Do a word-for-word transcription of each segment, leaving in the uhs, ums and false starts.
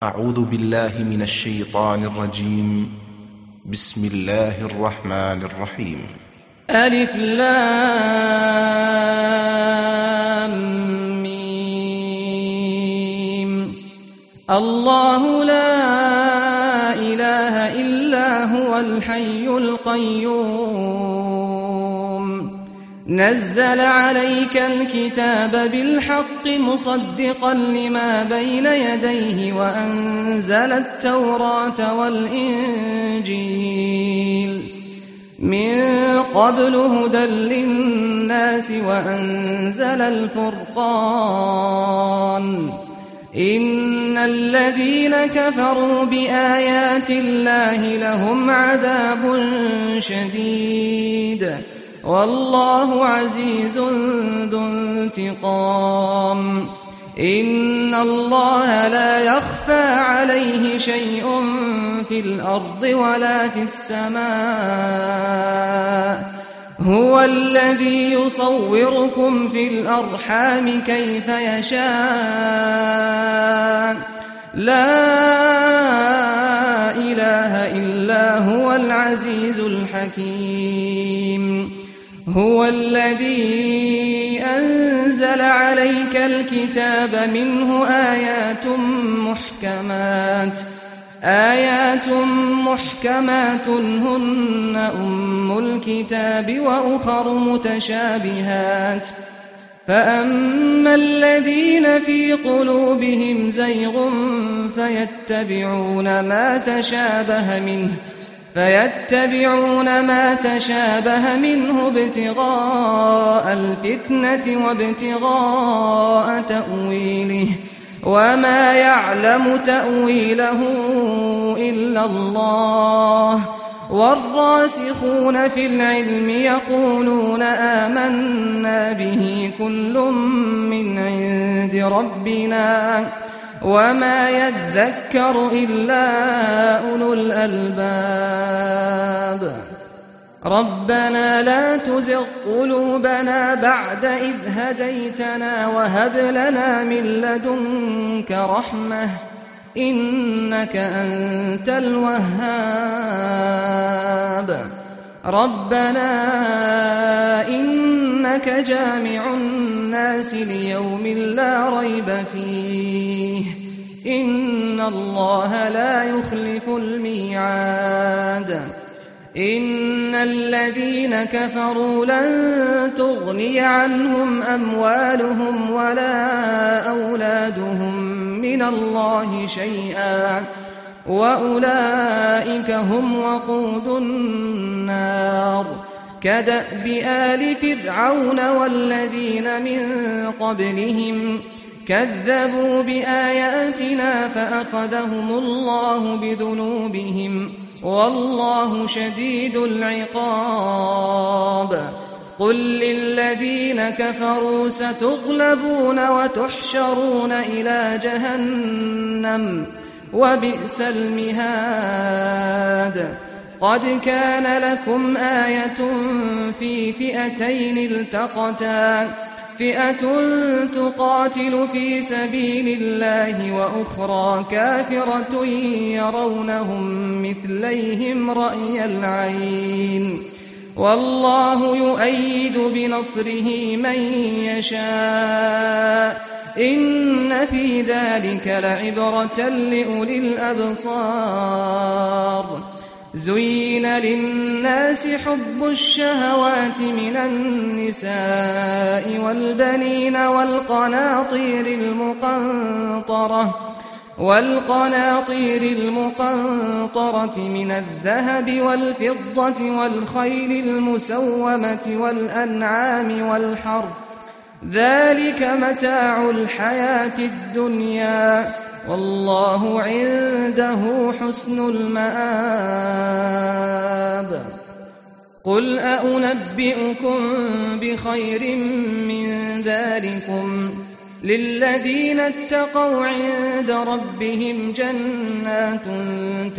أعوذ بالله من الشيطان الرجيم. بسم الله الرحمن الرحيم. ألف لام ميم. الله لا إله إلا هو الحي القيوم نزل عليك الكتاب بالحق مصدقا لما بين يديه وأنزل التوراة والإنجيل من قبل هدى للناس وأنزل الفرقان إن الذين كفروا بآيات الله لهم عذاب شديد والله عزيز ذو انتقام. إن الله لا يخفى عليه شيء في الأرض ولا في السماء هو الذي يصوركم في الأرحام كيف يشاء لا إله إلا هو العزيز الحكيم. هو الذي أنزل عليك الكتاب منه آيات محكمات آيات محكمات هن أم الكتاب وأخر متشابهات فأما الذين في قلوبهم زيغ فيتبعون ما تشابه منه فيتبعون ما تشابه منه ابتغاء الفتنة وابتغاء تأويله وما يعلم تأويله إلا الله والراسخون في العلم يقولون آمنا به كل من عند ربنا وما يذكر إلا أولو الألباب. ربنا لا تزغ قلوبنا بعد إذ هديتنا وهب لنا من لدنك رحمة إنك أنت الوهاب. ربنا إنك جامع الناس ليوم لا ريب فيه إن الله لا يخلف الميعاد. إن الذين كفروا لن تغني عنهم أموالهم ولا أولادهم من الله شيئا وأولئك هم وقود النار. كدأب آل فرعون والذين من قبلهم كذبوا بآياتنا فأخذهم الله بذنوبهم والله شديد العقاب. قل للذين كفروا ستغلبون وتحشرون إلى جهنم وبئس المهاد. قد كان لكم آية في فئتين التقتا فئة تقاتل في سبيل الله وأخرى كافرة يرونهم مثليهم رأي العين والله يؤيد بنصره من يشاء إن في ذلك لعبرة لأولي الأبصار. زين للناس حب الشهوات من النساء والبنين والقناطير المقنطرة والقناطير المقنطرة من الذهب والفضة والخيل المسومة والأنعام والحرث ذلك متاع الحياة الدنيا والله عنده حسن المآب. قل أنبئكم بخير من ذلكم للذين اتقوا عند ربهم جنات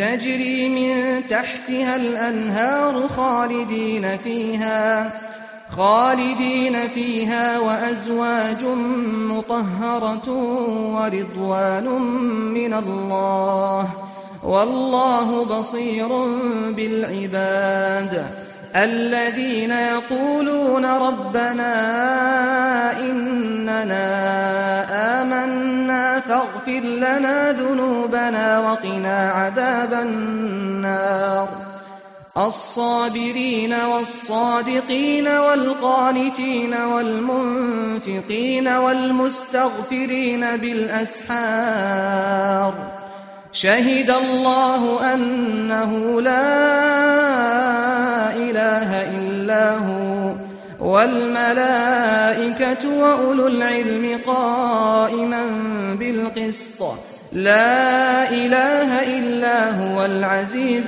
تجري من تحتها الأنهار خالدين فيها خالدين فيها وأزواج مطهرة ورضوان من الله والله بصير بالعباد الذين يقولون ربنا إننا آمنا فاغفر لنا ذنوبنا وقنا عذاب النار الصابرين والصادقين والقانتين والمنفقين والمستغفرين بالأسحار شهد الله أنه لا إله إلا هو والملائكة وأولو العلم قائما بالقسط لا إله إلا هو العزيز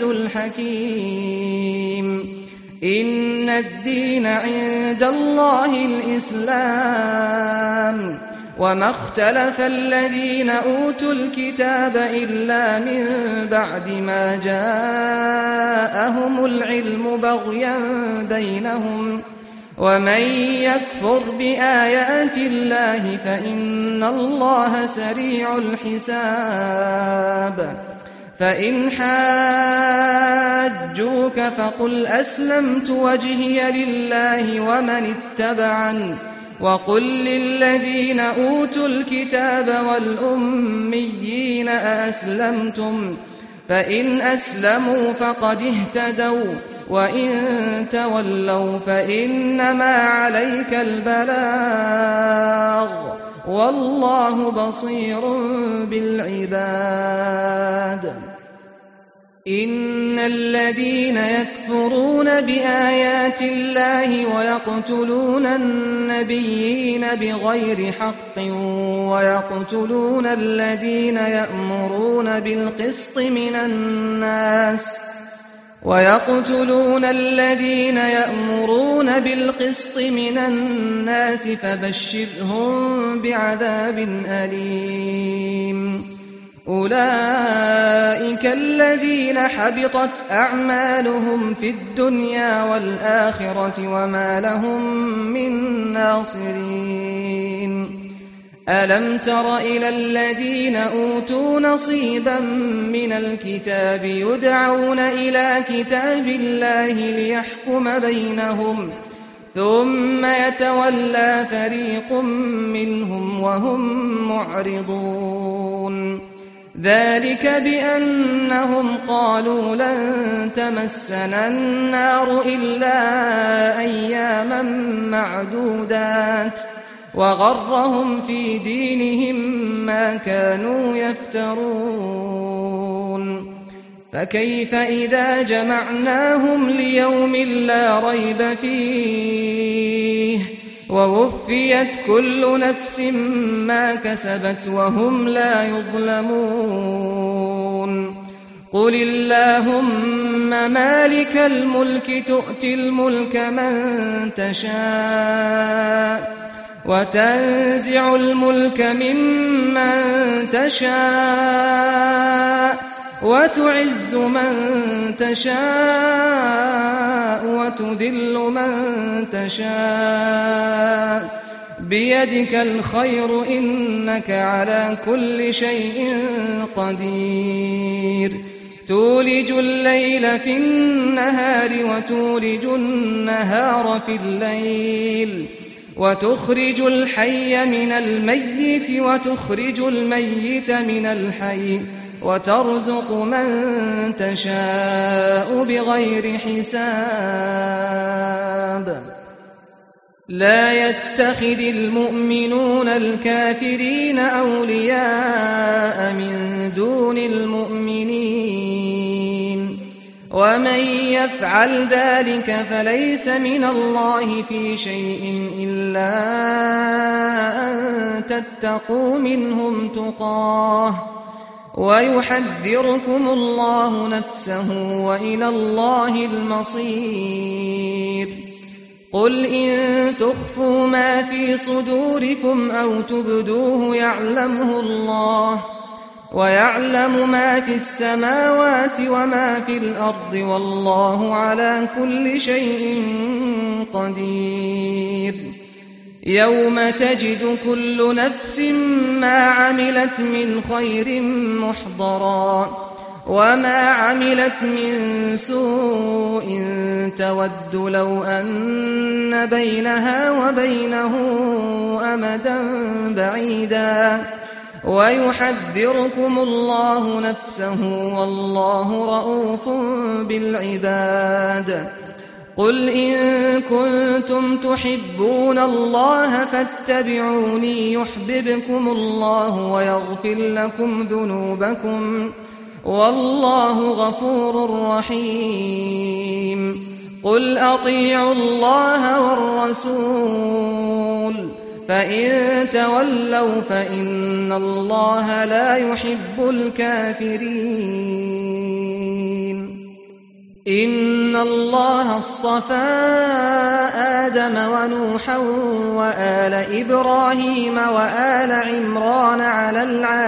الحكيم إن الدين عند الله الإسلام وما اختلف الذين أوتوا الكتاب إلا من بعد ما جاءهم العلم بغيا بينهم ومن يكفر بآيات الله فإن الله سريع الحساب فإن حاجوك فقل أسلمت وجهي لله ومن اتبعني وقل للذين أوتوا الكتاب والأميين أأسلمتم فإن أسلموا فقد اهتدوا وإن تولوا فإنما عليك البلاغ والله بصير بالعباد إن الذين يكفرون بآيات الله ويقتلون النبيين بغير حق ويقتلون الذين يأمرون بالقسط من الناس ويقتلون الذين يأمرون بالقسط من الناس فبشرهم بعذاب أليم أولئك الذين حبطت أعمالهم في الدنيا والآخرة وما لهم من ناصرين ألم تر إلى الذين أوتوا نصيبا من الكتاب يدعون إلى كتاب الله ليحكم بينهم ثم يتولى فريق منهم وهم معرضون ذلك بأنهم قالوا لن تمسنا النار إلا أياما معدودات وغرهم في دينهم ما كانوا يفترون فكيف إذا جمعناهم ليوم لا ريب فيه ووفيت كل نفس ما كسبت وهم لا يظلمون قل اللهم مالك الملك تؤتي الملك من تشاء وتنزع الملك ممن تشاء وتعز من تشاء وتذل من تشاء بيدك الخير إنك على كل شيء قدير تولج الليل في النهار وتولج النهار في الليل وتخرج الحي من الميت وتخرج الميت من الحي وترزق من تشاء بغير حساب لا يتخذ المؤمنون الكافرين أولياء من دون المؤمنين ومن يفعل ذلك فليس من الله في شيء إلا أن تتقوا منهم تقاه ويحذركم الله نفسه وإلى الله المصير قل إن تخفوا ما في صدوركم أو تبدوه يعلمه الله ويعلم ما في السماوات وما في الأرض والله على كل شيء قدير يوم تجد كل نفس ما عملت من خير محضرا وما عملت من سوء تود لو أن بينها وبينه أمدا بعيدا ويحذركم الله نفسه والله رؤوف بالعباد قل إن كنتم تحبون الله فاتبعوني يحببكم الله ويغفر لكم ذنوبكم والله غفور رحيم قل أطيعوا الله والرسول فإن تولوا فإن الله لا يحب الكافرين إن الله اصطفى آدم ونوحا وآل إبراهيم وآل عمران على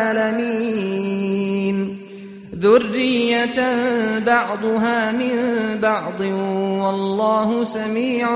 العالمين ذرية بعضها من بعض والله سميع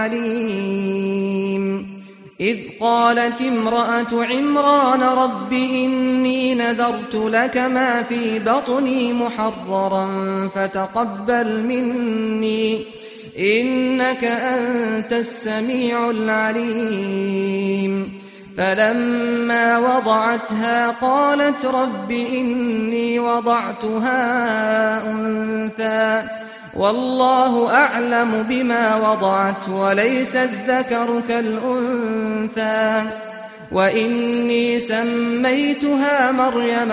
عليم إذ قالت امرأة عمران رب إني نذرت لك ما في بطني محررا فتقبل مني إنك أنت السميع العليم فلما وضعتها قالت رب إني وضعتها أنثى والله أعلم بما وضعت وليس الذكر كالأنثى وإني سميتها مريم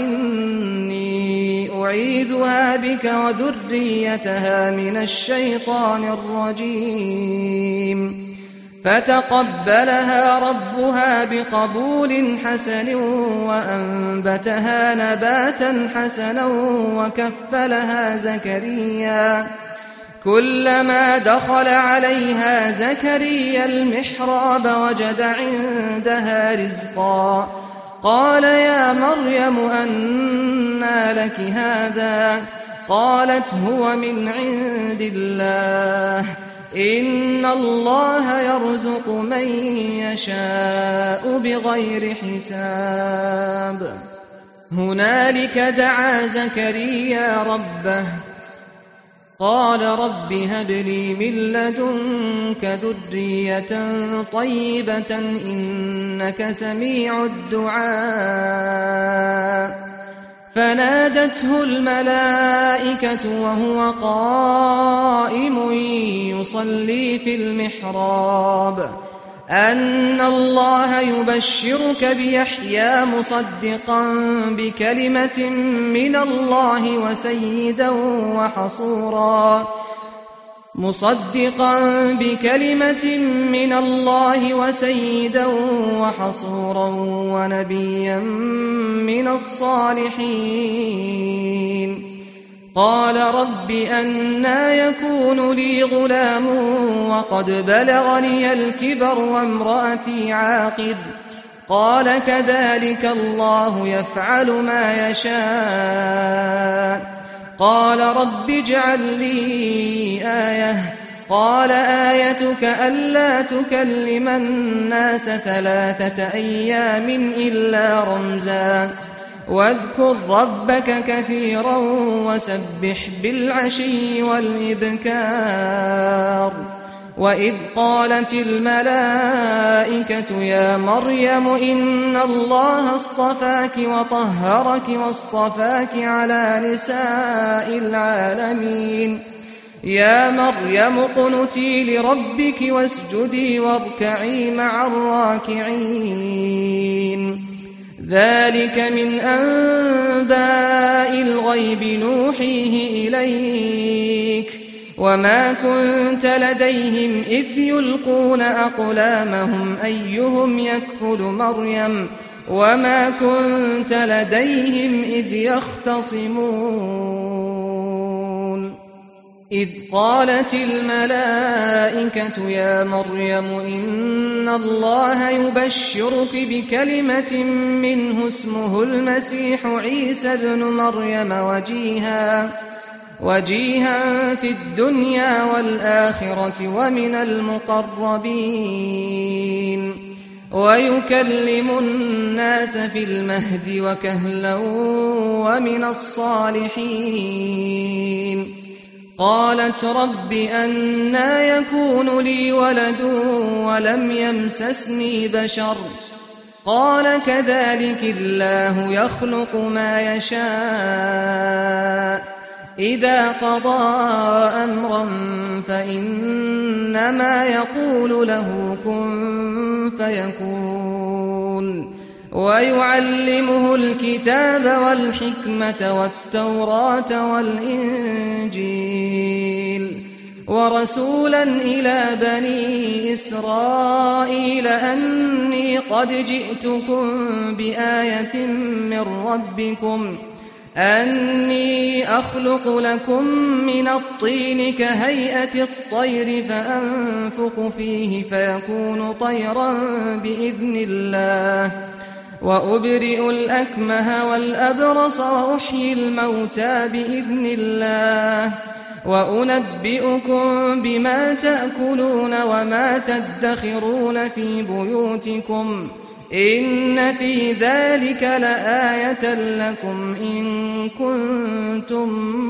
وإني أعيذها بك وذريتها من الشيطان الرجيم فتقبلها ربها بقبول حسن وأنبتها نباتا حسنا وكفلها زكريا كلما دخل عليها زكريا المحراب وجد عندها رزقا قال يا مريم أنى لك هذا قالت هو من عند الله إن الله يرزق من يشاء بغير حساب هنالك دعا زكريا ربه قال رب هب لي من لدنك ذرية طيبة إنك سميع الدعاء فنادته الملائكة وهو قائم يصلي في المحراب أن الله يبشرك بيحيى مصدقا بكلمة من الله وسيدا وحصورا مصدقا بكلمة من الله وسيدا وحصورا ونبيا من الصالحين قال رب أنى يكون لي غلام وقد بلغني الكبر وامرأتي عاقر قال كذلك الله يفعل ما يشاء قال رب اجعل لي آية قال آيتك ألا تكلم الناس ثلاثة أيام إلا رمزا واذكر ربك كثيرا وسبح بالعشي والإبكار وإذ قالت الملائكة يا مريم إن الله اصطفاك وطهرك واصطفاك على نساء العالمين يا مريم اقنتي لربك واسجدي واركعي مع الراكعين ذلك من أنباء الغيب نوحيه إليك وما كنت لديهم إذ يلقون أقلامهم أيهم يكفل مريم وما كنت لديهم إذ يختصمون إذ قالت الملائكة يا مريم إن الله يبشرك بكلمة منه اسمه المسيح عيسى ابن مريم وجيها وجيها في الدنيا والآخرة ومن المقربين ويكلم الناس في المهد وكهلا ومن الصالحين قالت رب أنى يكون لي ولد ولم يمسسني بشر قال كذلك الله يخلق ما يشاء إذا قضى أمرا فإنما يقول له كن فيكون ويعلمه الكتاب والحكمة والتوراة والإنجيل ورسولا إلى بني إسرائيل أني قد جئتكم بآية من ربكم أني أخلق لكم من الطين كهيئة الطير فأنفخ فيه فيكون طيرا بإذن الله وأبرئ الأكمه والأبرص وأحيي الموتى بإذن الله وأنبئكم بما تأكلون وما تدخرون في بيوتكم إن في ذلك لآية لكم إن كنتم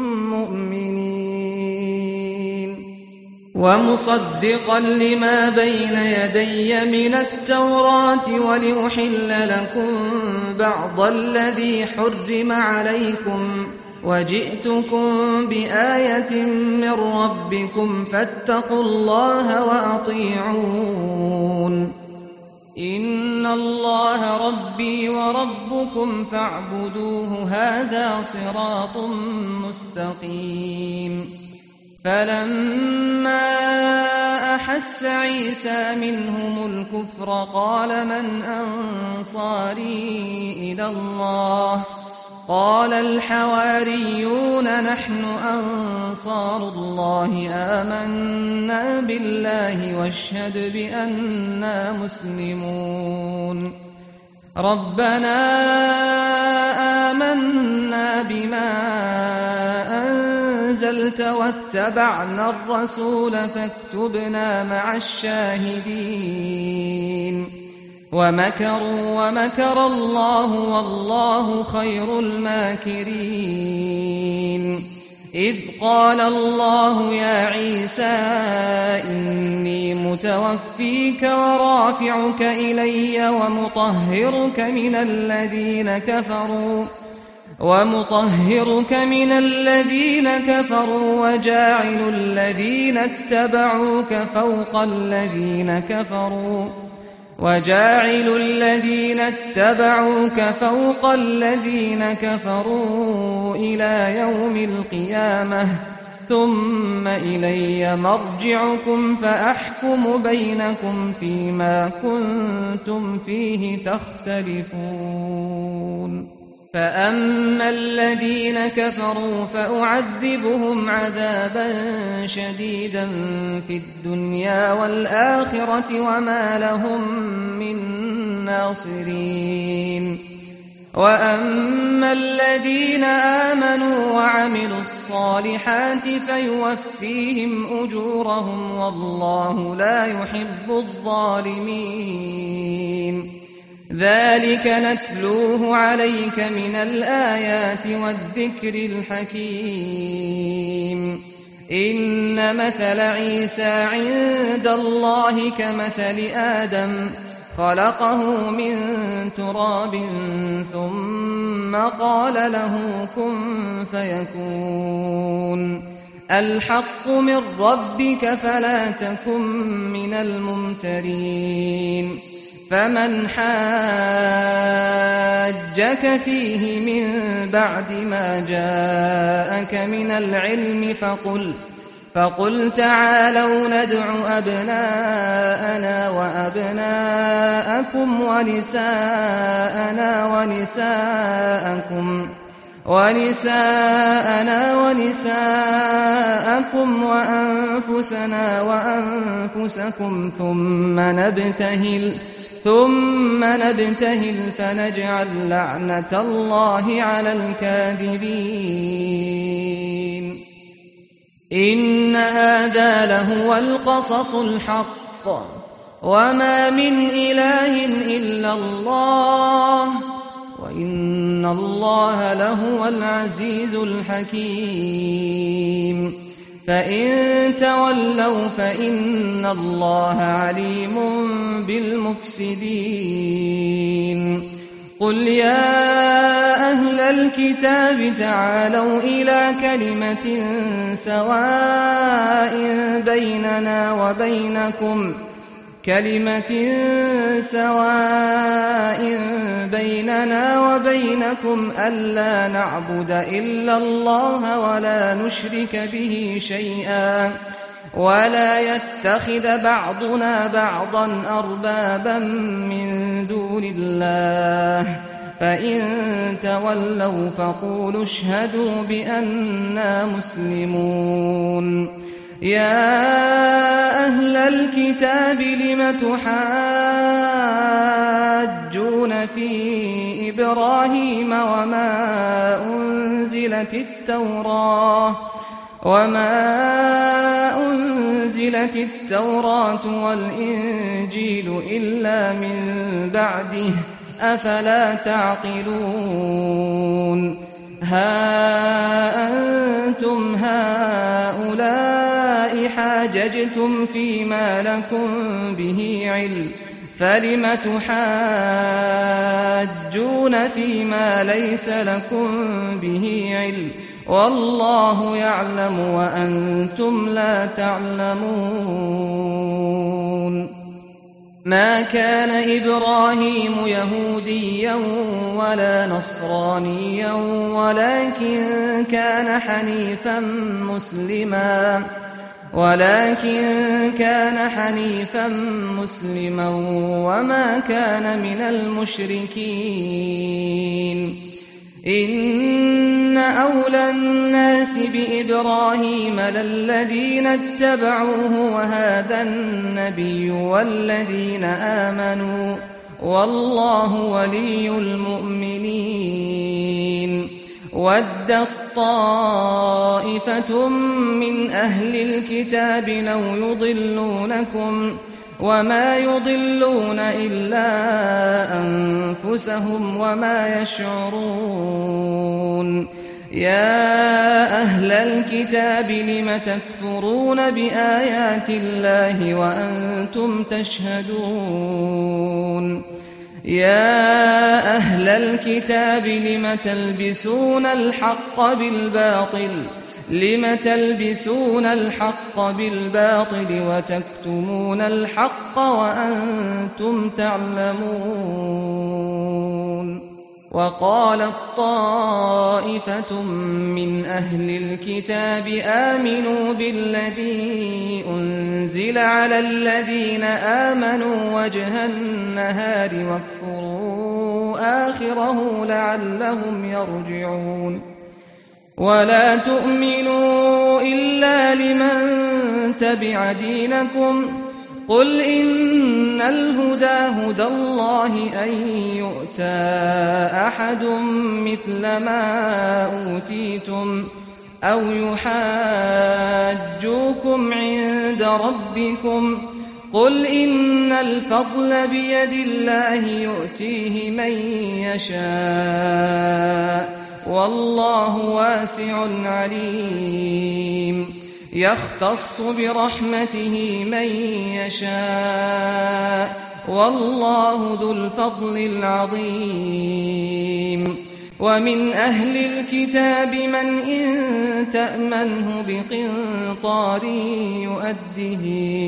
مؤمنين ومصدقا لما بين يدي من التوراة ولأحل لكم بعض الذي حرم عليكم وجئتكم بآية من ربكم فاتقوا الله وأطيعون إن الله ربي وربكم فاعبدوه هذا صراط مستقيم فلما أحس عيسى منهم الكفر قال من أنصاري إلى الله قال الحواريون نحن أنصار الله آمنا بالله واشهد بأننا مسلمون ربنا آمنا بما أنزلت واتبعنا الرسول فاكتبنا مع الشاهدين ومكروا ومكر الله والله خير الماكرين إذ قال الله يا عيسى إني متوفيك ورافعك إلي ومطهرك من الذين كفروا ومطهرك من الذين كفروا وجاعل الذين اتبعوك فوق الذين كفروا وجاعل الذين اتبعوك فوق الذين كفروا إلى يوم القيامة ثم إلي مرجعكم فأحكم بينكم فيما كنتم فيه تختلفون فأما الذين كفروا فأعذبهم عذابا شديدا في الدنيا والآخرة وما لهم من ناصرين وأما الذين آمنوا وعملوا الصالحات فيوفيهم أجورهم والله لا يحب الظالمين ذلك نتلوه عليك من الآيات والذكر الحكيم إن مثل عيسى عند الله كمثل آدم خلقه من تراب ثم قال له كن فيكون الحق من ربك فلا تكن من الممترين فمن حاجك فيه من بعد ما جاءك من العلم فقل فقل تعالوا ندع أبناءنا وأبناءكم ونساءنا ونساءكم ونساءنا ونساءكم وأنفسنا وأنفسكم ثم نبتهل ثم نبتهل فنجعل لعنة الله على الكاذبين إن هذا لهو القصص الحق وما من إله إلا الله وإن الله لهو العزيز الحكيم فإن تولوا فإن الله عليم بالمفسدين قل يا أهل الكتاب تعالوا إلى كلمة سواء بيننا وبينكم كلمة سواء بيننا وبينكم ألا نعبد إلا الله ولا نشرك به شيئا ولا يتخذ بعضنا بعضا أربابا من دون الله فإن تولوا فقولوا اشهدوا بأننا مسلمون يا أهل الكتاب لم تحاجون في إبراهيم وما أنزلت التوراة وما أنزلت التوراة والإنجيل إلا من بعده أفلا تعقلون ها أنتم هؤلاء حاججتم فيما لكم به علم فلم تحاجون فيما ليس لكم به علم والله يعلم وأنتم لا تعلمون ما كان إبراهيم يهوديا ولا نصرانيا ولكن كان حنيفا مسلما ولكن كان حنيفا مسلما وما كان من المشركين إن أولى الناس بإبراهيم للذين اتبعوه وهذا النبي والذين آمنوا والله ولي المؤمنين ودت طائفة من أهل الكتاب لو يضلونكم وما يضلون إلا أنفسهم وما يشعرون يا أهل الكتاب لم تكفرون بآيات الله وأنتم تشهدون يا أهل الكتاب لم تلبسون الحق بالباطل لم تلبسون الحق بالباطل وتكتمون الحق وأنتم تعلمون وقالت طائفة من أهل الكتاب آمنوا بالذي أنزل على الذين آمنوا وجه النهار واكفروا آخره لعلهم يرجعون ولا تؤمنوا إلا لمن تبع دينكم قل إن الهدى هدى الله أن يؤتى أحد مثل ما أوتيتم أو يحاجوكم عند ربكم قل إن الفضل بيد الله يؤتيه من يشاء والله واسع عليم يختص برحمته من يشاء والله ذو الفضل العظيم ومن أهل الكتاب من إن تأمنه بقنطار يؤده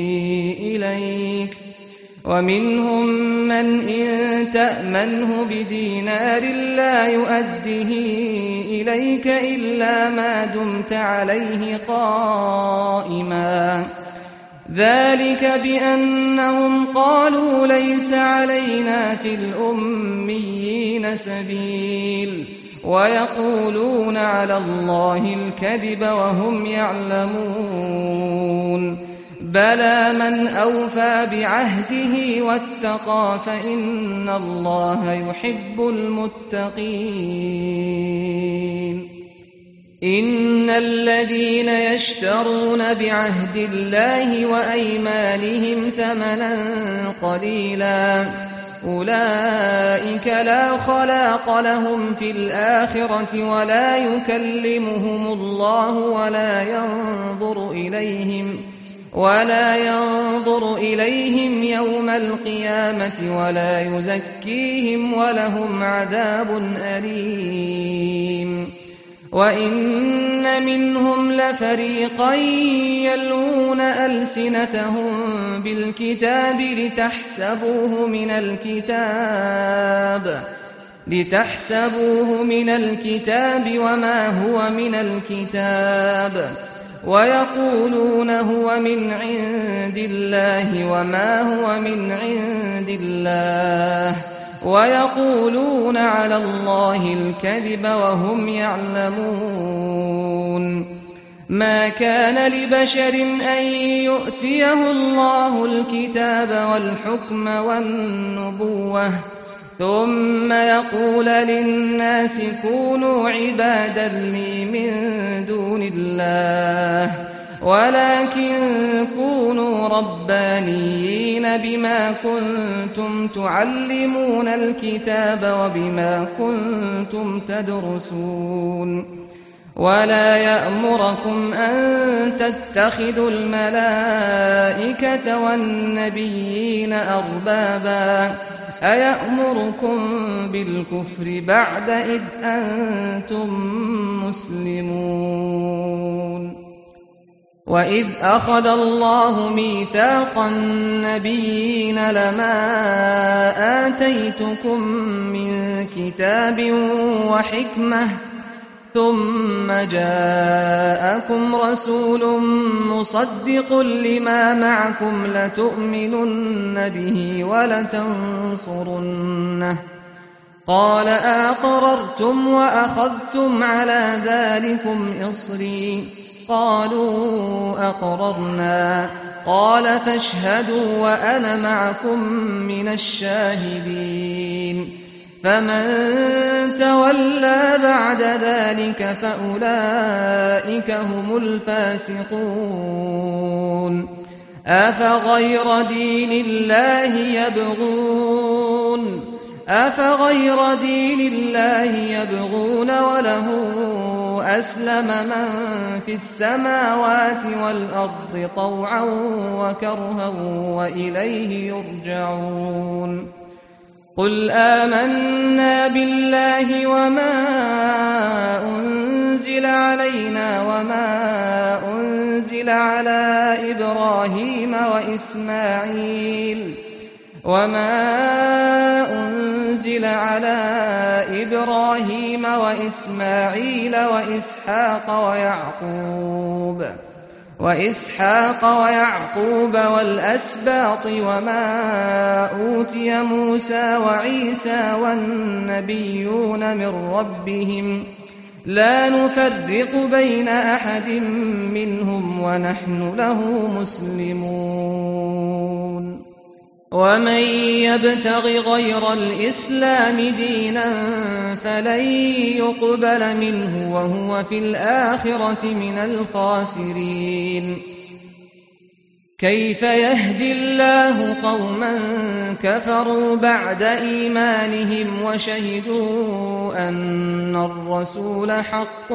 إليك ومنهم من إن تأمنه بدينار لا يؤده إليك إلا ما دمت عليه قائما ذلك بأنهم قالوا ليس علينا في الأميين سبيل ويقولون على الله الكذب وهم يعلمون بلى من أوفى بعهده واتقى فإن الله يحب المتقين إن الذين يشترون بعهد الله وأيمانهم ثمنا قليلا أولئك لا خلاق لهم في الآخرة ولا يكلمهم الله ولا ينظر إليهم ولا ينظر إليهم يوم القيامة ولا يزكيهم ولهم عذاب أليم وإن منهم لفريقا يلوون ألسنتهم بالكتاب لتحسبوه من الكتاب لتحسبوه من الكتاب وما هو من الكتاب ويقولون هو من عند الله وما هو من عند الله ويقولون على الله الكذب وهم يعلمون ما كان لبشر أن يؤتيه الله الكتاب والحكم والنبوة ثم يقول للناس كونوا عبادا لي من دون الله ولكن كونوا ربانيين بما كنتم تعلمون الكتاب وبما كنتم تدرسون ولا يأمركم أن تتخذوا الملائكة والنبيين أربابا أيأمركم بالكفر بعد إذ أنتم مسلمون وإذ أخذ الله ميثاق النبيين لما آتيتكم من كتاب وحكمة ثم جاءكم رسول مصدق لما معكم لتؤمنن به ولتنصرنه قال أقررتم وأخذتم على ذلكم إصري قالوا أقررنا قال فاشهدوا وأنا معكم من الشاهدين فمن تولى بعد ذلك فأولئك هم الفاسقون أفغير دين الله يبغون أفغير دين الله يبغون وله أسلم من في السماوات والأرض طوعا وكرها وإليه يرجعون قل آمنا بالله وما أنزل علينا وما أنزل على إبراهيم وإسماعيل وما أنزل على إبراهيم وإسماعيل وإسحاق ويعقوب وإسحاق ويعقوب والأسباط وما أوتي موسى وعيسى والنبيون من ربهم لا نفرق بين أحد منهم ونحن له مسلمون ومن يبتغ غير الإسلام دينا فلن يقبل منه وهو في الآخرة من الخاسرين كيف يهدي الله قوما كفروا بعد إيمانهم وشهدوا أن الرسول حق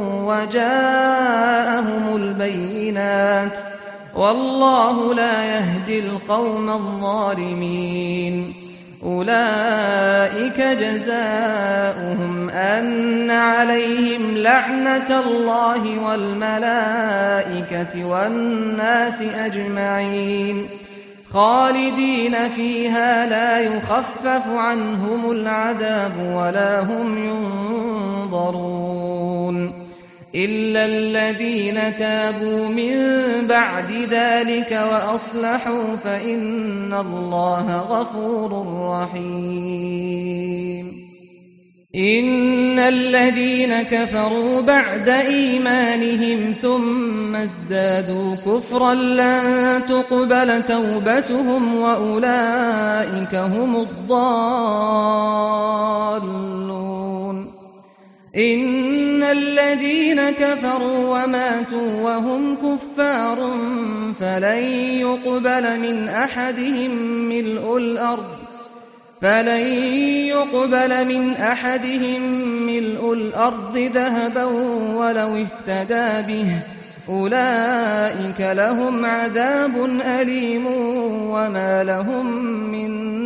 وجاءهم البينات والله لا يهدي القوم الظالمين أولئك جزاؤهم أن عليهم لعنة الله والملائكة والناس أجمعين خالدين فيها لا يخفف عنهم العذاب ولا هم ينظرون إلا الذين تابوا من بعد ذلك وأصلحوا فإن الله غفور رحيم إن الذين كفروا بعد إيمانهم ثم ازدادوا كفرا لن تقبل توبتهم وأولئك هم الضالون إن الذين كفروا وماتوا وهم كفار فلن يقبل من أحدهم ملء الأرض فلن يقبل من أحدهم ملء الأرض ذهبا ولو افتدى به أولئك لهم عذاب أليم وما لهم من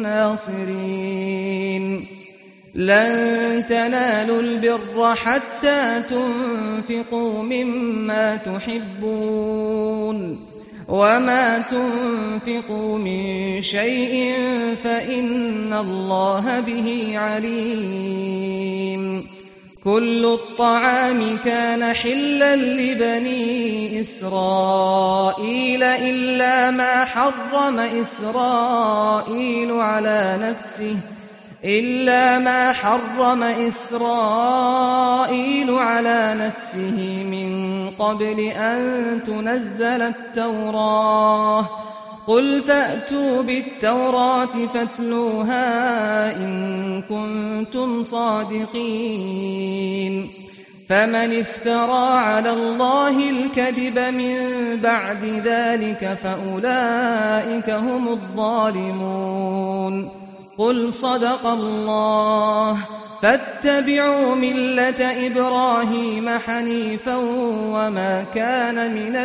ناصرين لن تنالوا البر حتى تنفقوا مما تحبون وما تنفقوا من شيء فإن الله به عليم كل الطعام كان حلا لبني إسرائيل إلا ما حرم إسرائيل على نفسه إلا ما حرم إسرائيل على نفسه من قبل أن تنزل التوراة قل فأتوا بالتوراة فاتلوها إن كنتم صادقين فمن افترى على الله الكذب من بعد ذلك فأولئك هم الظالمون قل صدق الله فاتبعوا ملة إبراهيم حنيفا وما كان من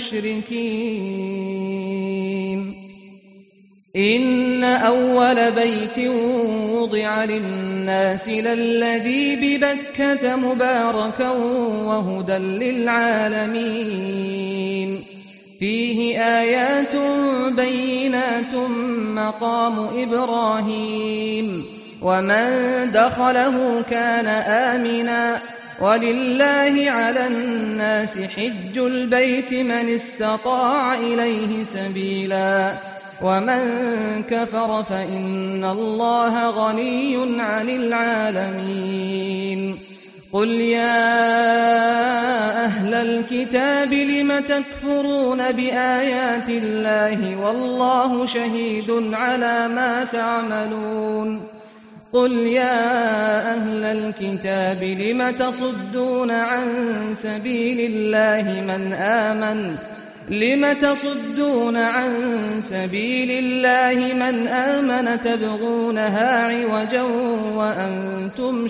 المشركين إن أول بيت وضع للناس للذي ببكة مباركا وهدى للعالمين فيه آيات بينات مقام إبراهيم ومن دخله كان آمنا ولله على الناس حج البيت من استطاع إليه سبيلا ومن كفر فإن الله غني عن العالمين قل يا أهل الكتاب لم تكفرون بآيات الله والله شهيد على ما تعملون قل يا أهل الكتاب لم تصدون عن سبيل الله من آمن لم تصدون عن سبيل الله من آمن تبغونها عوجا وأنتم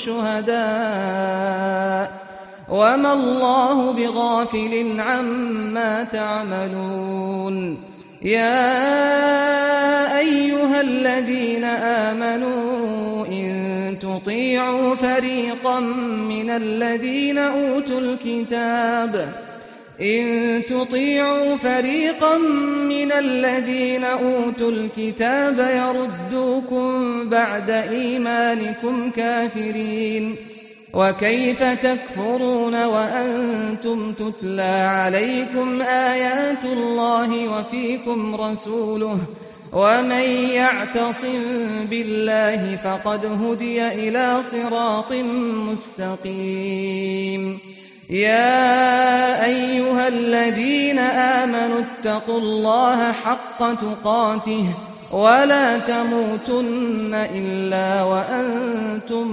شهداء وما الله بغافل عما تعملون يا أيها الذين آمنوا إن تطيعوا فريقا من الذين أوتوا الكتاب إن تطيعوا فريقا من الذين أوتوا الكتاب يردوكم بعد إيمانكم كافرين وكيف تكفرون وأنتم تتلى عليكم آيات الله وفيكم رسوله ومن يعتصم بالله فقد هدي إلى صراط مستقيم يا أيها الذين آمنوا اتقوا الله حق تقاته ولا تموتن إلا وأنتم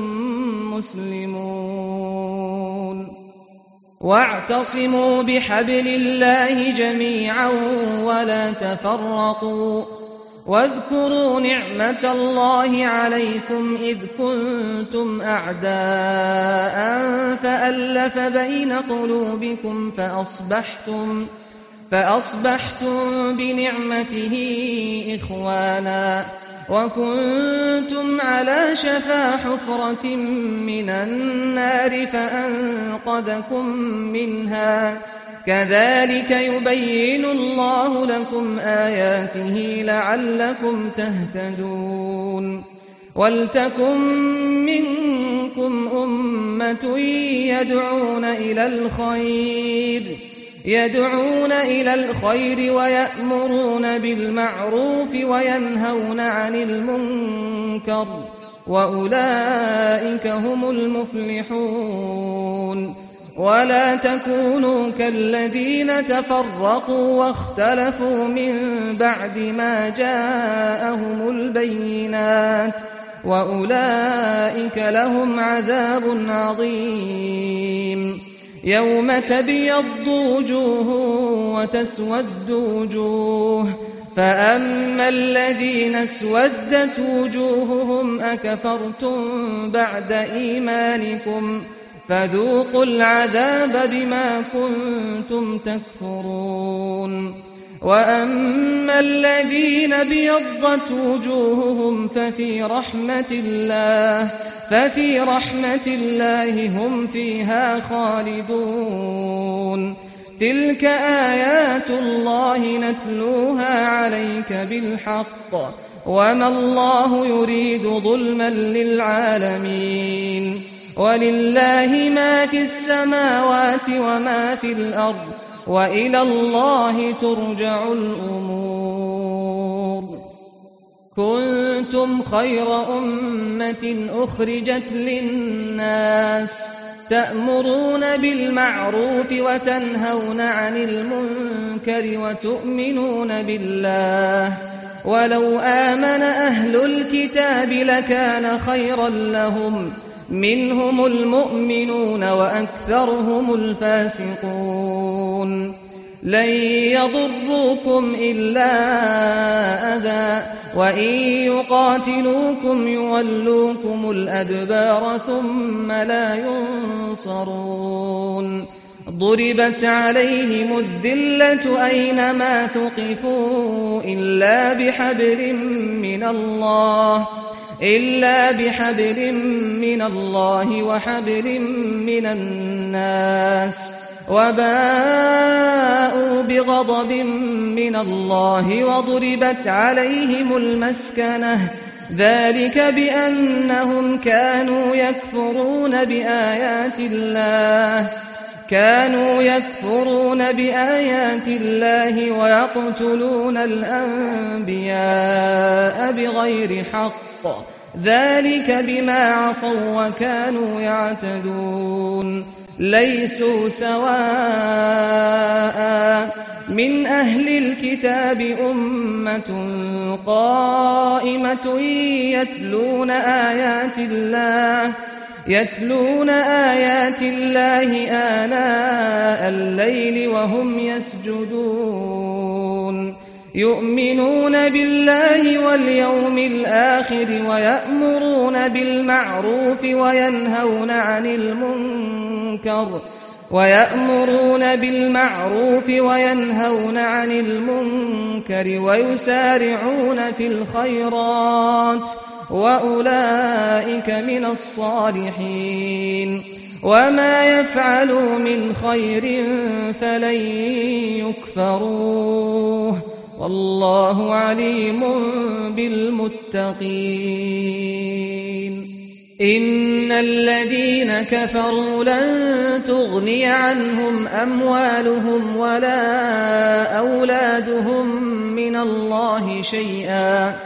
مسلمون واعتصموا بحبل الله جميعا ولا تفرقوا واذكروا نعمة الله عليكم إذ كنتم أعداء فألف بين قلوبكم فأصبحتم فأصبحتم بنعمته إخوانا وكنتم على شفا حفرة من النار فأنقذكم منها كذلك يبين الله لكم آياته لعلكم تهتدون ولتكن منكم أمة يدعون إلى الخير يدعون إلى الخير ويأمرون بالمعروف وينهون عن المنكر وأولئك هم المفلحون ولا تكونوا كالذين تفرقوا واختلفوا من بعد ما جاءهم البينات وأولئك لهم عذاب عظيم يوم تبيض وجوه وتسود وجوه فأما الذين اسودت وجوههم أكفرتم بعد إيمانكم فذوقوا العذاب بما كنتم تكفرون وأما الذين ابيضت وجوههم ففي رحمة الله ففي رحمة الله هم فيها خالدون تلك آيات الله نتلوها عليك بالحق وما الله يريد ظلما للعالمين ولله ما في السماوات وما في الأرض وإلى الله ترجع الأمور كنتم خير أمة أخرجت للناس تأمرون بالمعروف وتنهون عن المنكر وتؤمنون بالله ولو آمن أهل الكتاب لكان خيرا لهم منهم المؤمنون وأكثرهم الفاسقون لن يضروكم إلا أذى وإن يقاتلوكم يولوكم الأدبار ثم لا ينصرون ضربت عليهم الذلة أينما ثقفوا إلا بحبل من الله إلا بحبل من الله وحبل من الناس وباءوا بغضب من الله وضربت عليهم المسكنة ذلك بأنهم كانوا يكفرون بآيات الله كانوا يكفرون بآيات الله ويقتلون الأنبياء بغير حق ذلك بما عصوا وكانوا يعتدون ليسوا سواء من أهل الكتاب أمة قائمة يتلون آيات الله يتلون آيات الله آناء الليل وهم يسجدون يؤمنون بالله واليوم الآخر ويأمرون بالمعروف وينهون عن المنكر ويأمرون بالمعروف وينهون عن المنكر ويسارعون في الخيرات وأولئك من الصالحين وما يفعلوا من خير فلن يكفروه والله عليم بالمتقين إن الذين كفروا لن تغني عنهم أموالهم ولا أولادهم من الله شيئا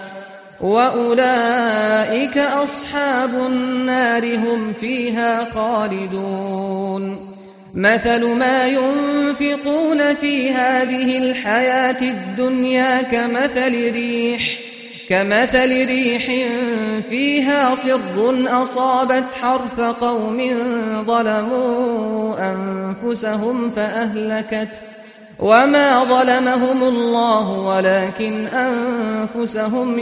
وأولئك أصحاب النار هم فيها خالدون مثل ما ينفقون في هذه الحياة الدنيا كمثل ريح كمثل ريح فيها صر أصابت حرث قوم ظلموا أنفسهم فأهلكت وما ظلمهم الله ولكن أنفسهم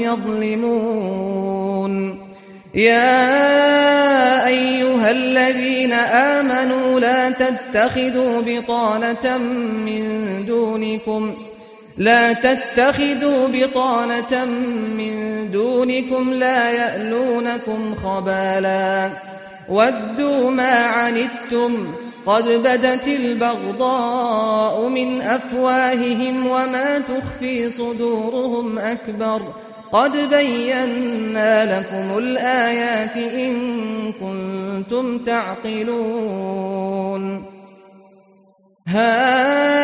يظلمون يا أيها الذين آمنوا لا تتخذوا بطانة من دونكم لا تتخذوا بطانة من دونكم لا يألونكم خبالا ودوا ما عنتم قد بدت البغضاء من أفواههم وما تخفي صدورهم أكبر قد بينا لكم الآيات إن كنتم تعقلون ها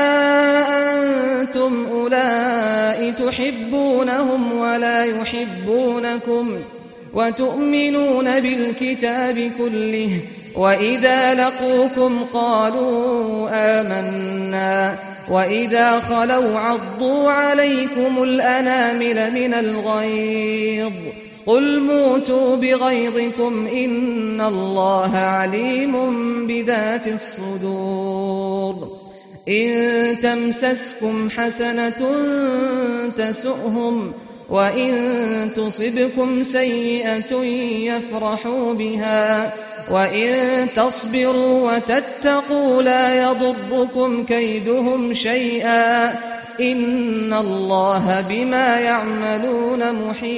أنتم أولئك تحبونهم ولا يحبونكم وتؤمنون بالكتاب كله وإذا لقوكم قالوا آمنا وإذا خلوا عضوا عليكم الأنامل من الغيظ قل موتوا بغيظكم إن الله عليم بذات الصدور إن تمسسكم حسنة تسؤهم وإن تصبكم سيئة يفرحوا بها وإن تصبروا وتتقوا لا يضركم كيدهم شيئا إن الله بما يعملون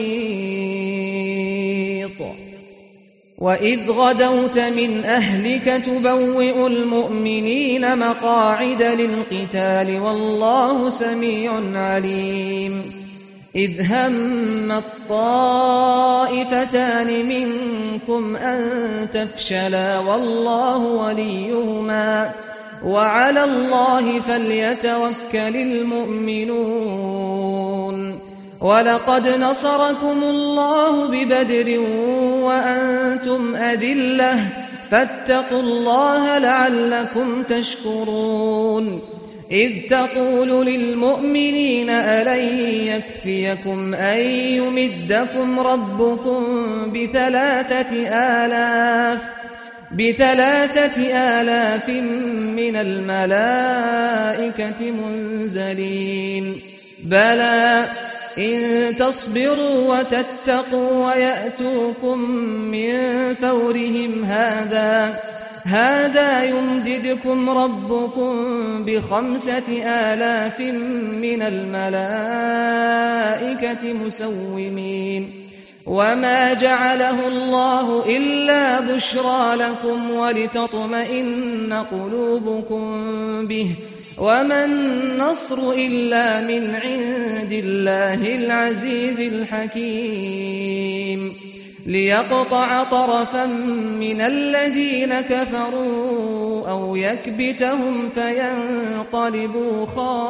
محيط وإذ غدوت من أهلك تبوئ المؤمنين مقاعد للقتال والله سميع عليم إذ هم الطائفتان منكم أن تفشلا والله وليهما وعلى الله فليتوكل المؤمنون ولقد نصركم الله ببدر وأنتم أذلة فاتقوا الله لعلكم تشكرون إذ تقول للمؤمنين ألن يكفيكم أن يمدكم ربكم بثلاثة آلاف بثلاثة آلاف من الملائكة منزلين بلى إن تصبروا وتتقوا ويأتوكم من فورهم هذا هذا يمددكم ربكم بخمسة آلاف من الملائكة مسومين وما جعله الله إلا بشرى لكم ولتطمئن قلوبكم به وما النصر إلا من عند الله العزيز الحكيم ليقطع طرفا من الذين كفروا أو يكبتهم فينقلبوا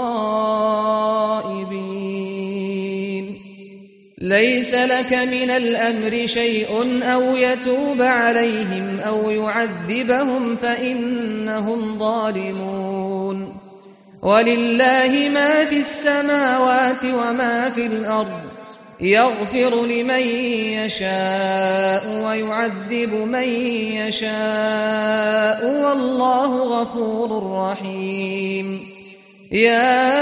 خائبين ليس لك من الأمر شيء أو يتوب عليهم أو يعذبهم فإنهم ظالمون ولله ما في السماوات وما في الأرض يغفر لمن يشاء ويعذب من يشاء والله غفور رحيم يا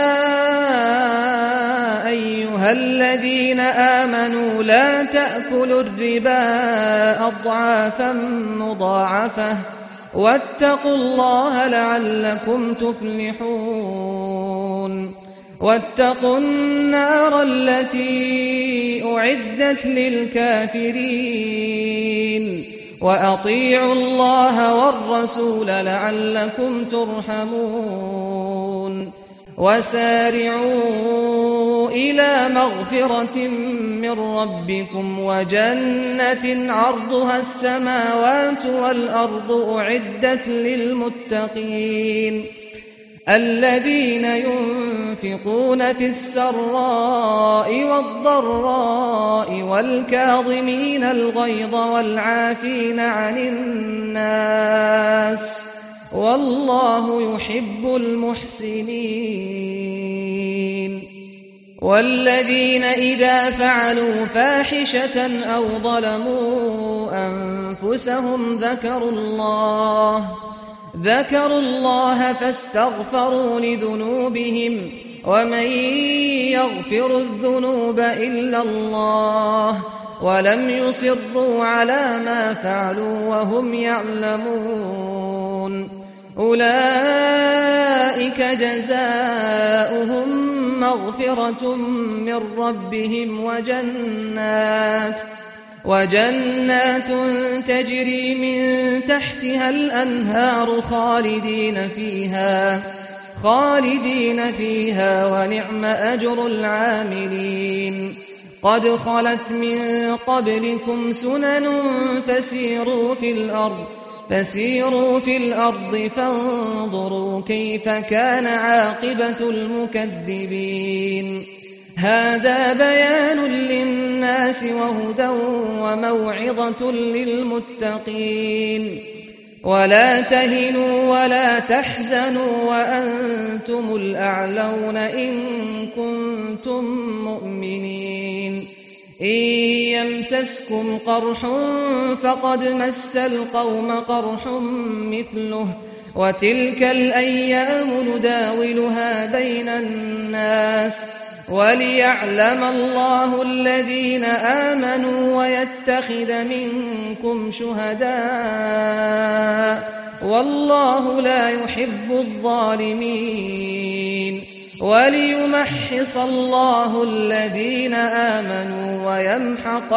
أيها الذين آمنوا لا تأكلوا الربا أضعافا مضاعفة واتقوا الله لعلكم تفلحون واتقوا النار التي أعدت للكافرين وأطيعوا الله والرسول لعلكم ترحمون وسارعوا إلى مغفرة من ربكم وجنة عرضها السماوات والأرض أعدت للمتقين الذين ينفقون في السراء والضراء والكاظمين الغيظ والعافين عن الناس والله يحب المحسنين والذين إذا فعلوا فاحشة أو ظلموا أنفسهم ذكروا الله ذكروا الله فاستغفروا لذنوبهم ومن يغفر الذنوب إلا الله ولم يصروا على ما فعلوا وهم يعلمون أولئك جزاؤهم مغفرة من ربهم وجنات وجنات تجري من تحتها الأنهار خالدين فيها خالدين فيها ونعم أجر العاملين قد خلت من قبلكم سنن فسيروا في الأرض فسيروا في الأرض فانظروا كيف كان عاقبة المكذبين هذا بيان للناس وهدى وموعظة للمتقين ولا تهنوا ولا تحزنوا وأنتم الأعلون إن كنتم مؤمنين إن يمسسكم قرح فقد مس القوم قرح مثله وتلك الأيام نداولها بين الناس وليعلم الله الذين آمنوا ويتخذ منكم شهداء والله لا يحب الظالمين وليمحص الله الذين آمنوا ويمحق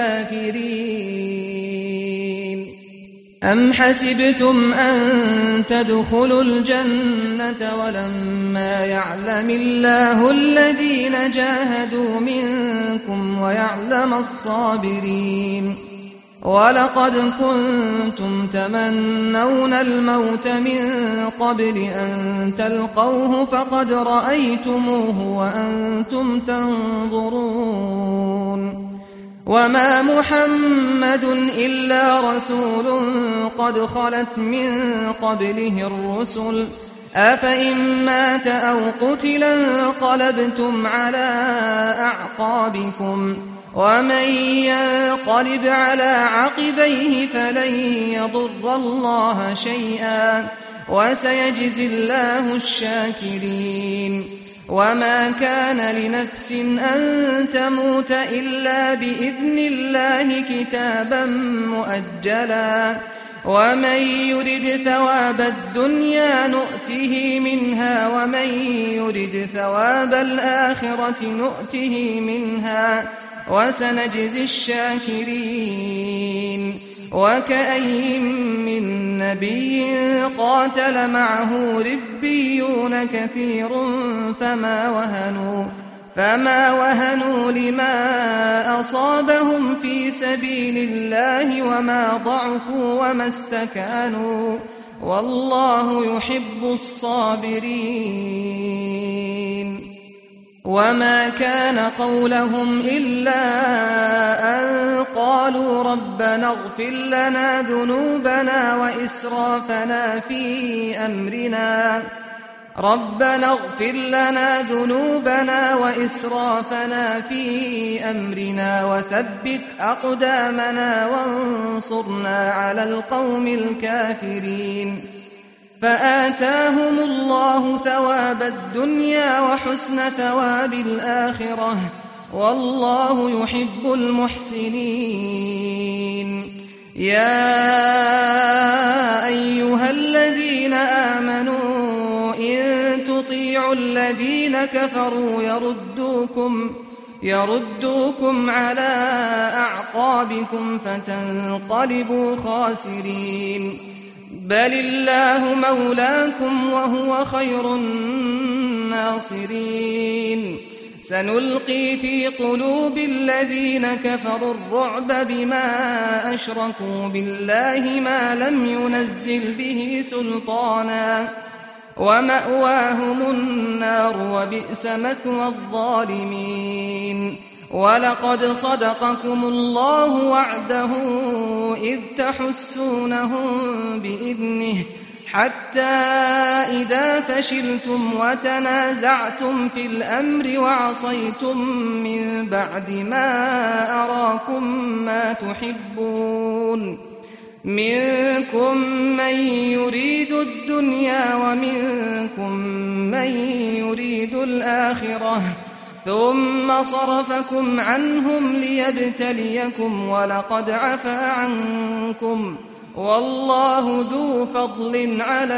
الكافرين أم حسبتم أن تدخلوا الجنة ولما يعلم الله الذين جاهدوا منكم ويعلم الصابرين ولقد كنتم تمنون الموت من قبل أن تلقوه فقد رأيتموه وأنتم تنظرون وما محمد إلا رسول قد خلت من قبله الرسل أفإن مات أو قتلا انقلبتم على أعقابكم ومن ينقلب على عقبيه فلن يضر الله شيئا وسيجزي الله الشاكرين وما كان لنفس أن تموت إلا بإذن الله كتابا مؤجلا ومن يرد ثواب الدنيا نؤته منها ومن يرد ثواب الآخرة نؤته منها وسنجزي الشاكرين وكأي من نبي قاتل معه ربيون كثير فما وهنوا فما وهنوا لما أصابهم في سبيل الله وما ضعفوا وما استكانوا والله يحب الصابرين وما كان قولهم إلا أن قالوا ربنا اغفر لنا ذنوبنا وإسرافنا في أمرنا ربنا اغفر لنا ذنوبنا وإسرافنا في أمرنا وثبت أقدامنا وانصرنا على القوم الكافرين فآتاهم الله ثواب الدنيا وحسن ثواب الآخرة والله يحب المحسنين يا أيها الذين آمنوا إن تطيعوا الذين كفروا يردوكم يردوكم على أعقابكم فتنقلبوا خاسرين بل الله مولاكم وهو خير الناصرين سنلقي في قلوب الذين كفروا الرعب بما أشركوا بالله ما لم ينزل به سلطانا ومأواهم النار وبئس مثوى الظالمين ولقد صدقكم الله وعده إذ تحسونهم بإذنه حتى إذا فشلتم وتنازعتم في الأمر وعصيتم من بعد ما أراكم ما تحبون منكم من يريد الدنيا ومنكم من يريد الآخرة ثم صرفكم عنهم ليبتليكم ولقد عفا عنكم والله ذو فضل على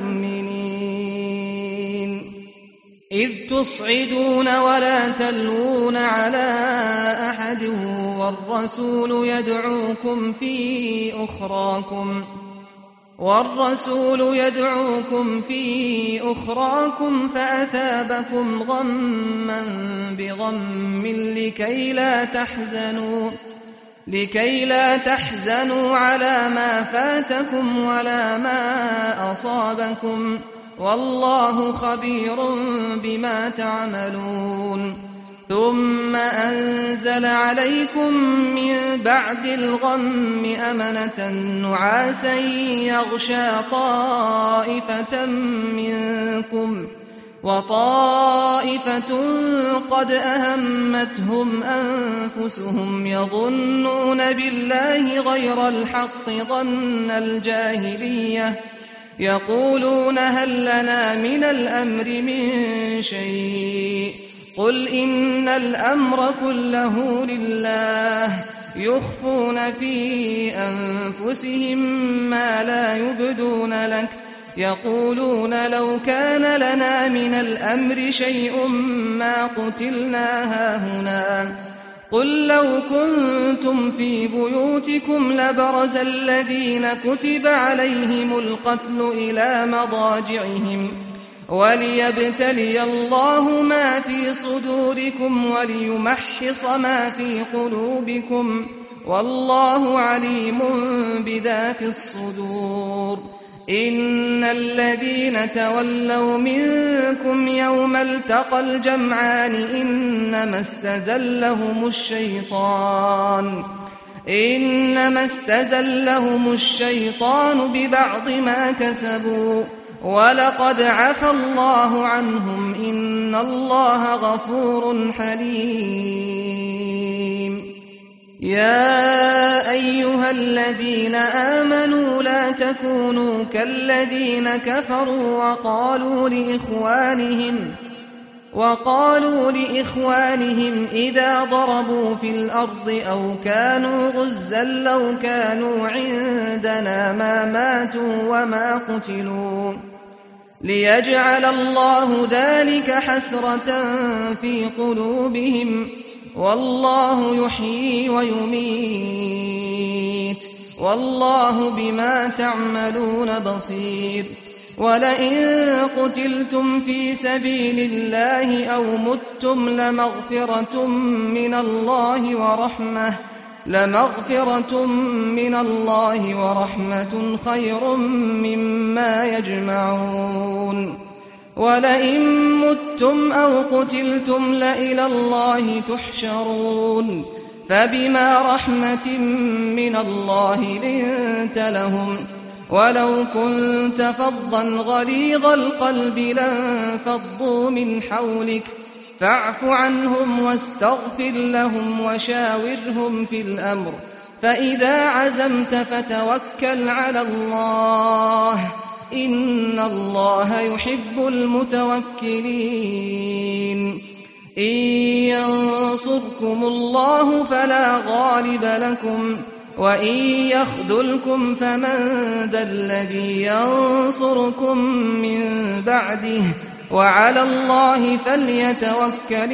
المؤمنين إذ تصعدون ولا تلوون على أحد والرسول يدعوكم في أخراكم والرسول يدعوكم في أخراكم فأثابكم غما بغم لكي لا تحزنوا لكي لا تحزنوا على ما فاتكم ولا ما أصابكم والله خبير بما تعملون ثم أنزل عليكم من بعد الغم أمنة نعاسا يغشى طائفة منكم وطائفة قد أهمتهم أنفسهم يظنون بالله غير الحق ظن الجاهلية يقولون هل لنا من الأمر من شيء قل إن الأمر كله لله يخفون في أنفسهم ما لا يبدون لك يقولون لو كان لنا من الأمر شيء ما قتلنا هاهنا قل لو كنتم في بيوتكم لبرز الذين كتب عليهم القتل إلى مضاجعهم وليبتلي الله ما في صدوركم وليمحص ما في قلوبكم والله عليم بذات الصدور إن الذين تولوا منكم يوم التقى الجمعان إنما استزلهم الشيطان إنما استزلهم الشيطان ببعض ما كسبوا ولقد عفى الله عنهم إن الله غفور حليم يا أيها الذين آمنوا لا تكونوا كالذين كفروا وقالوا لإخوانهم وقالوا لإخوانهم إذا ضربوا في الأرض أو كانوا غزا لو كانوا عندنا ما ماتوا وما قتلوا ليجعل الله ذلك حسرة في قلوبهم والله يحيي ويميت والله بما تعملون بصير ولئن قتلتم في سبيل الله أو متم لمغفرة من الله ورحمة لمغفرة من الله ورحمة خير مما يجمعون ولئن متم أو قتلتم لإلى الله تحشرون فبما رحمة من الله لنت لهم ولو كنت فظا غليظ القلب لانفضوا من حولك فاعف عنهم واستغفر لهم وشاورهم في الأمر فإذا عزمت فتوكل على الله إن الله يحب المتوكلين إن ينصركم الله فلا غالب لكم وإن يخذلكم فمن ذا الذي ينصركم من بعده وعلى الله فليتوكل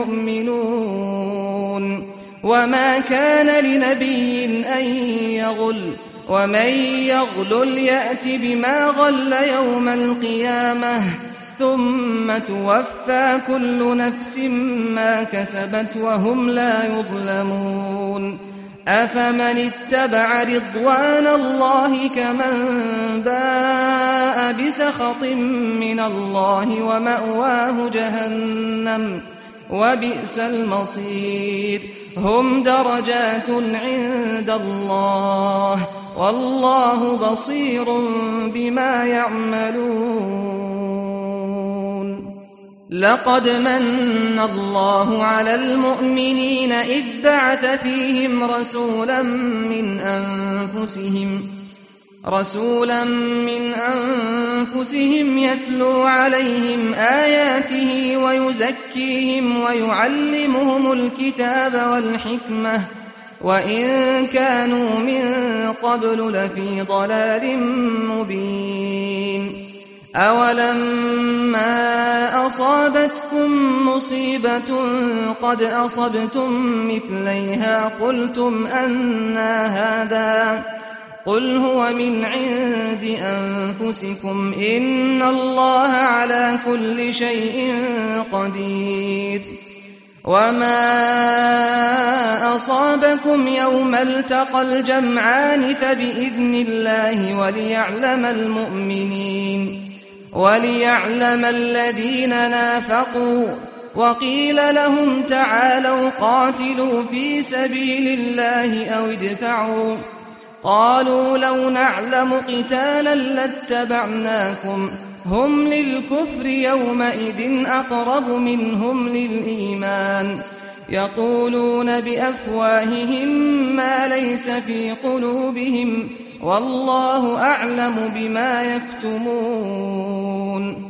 المؤمنون وما كان لنبي أن يغل ومن يغلل يأت بما غل يوم القيامة ثم توفى كل نفس ما كسبت وهم لا يظلمون أفمن اتبع رضوان الله كمن باء بسخط من الله ومأواه جهنم وبئس المصير هم درجات عند الله والله بصير بما يعملون لقد من الله على المؤمنين إذ بعث فيهم رسولا من أنفسهم رسولا من أنفسهم يتلو عليهم آياته ويزكيهم ويعلمهم الكتاب والحكمة وإن كانوا من قبل لفي ضلال مبين أولما أصابتكم مصيبة قد أصبتم مثليها قلتم أنى هذا قل هو من عند أنفسكم إن الله على كل شيء قدير وما أصابكم يوم التقى الجمعان فبإذن الله وليعلم المؤمنين وليعلم الذين نافقوا وقيل لهم تعالوا قاتلوا في سبيل الله أو ادفعوا قالوا لو نعلم قتالا لاتبعناكم هم للكفر يومئذ أقرب منهم للإيمان يقولون بأفواههم ما ليس في قلوبهم والله أعلم بما يكتمون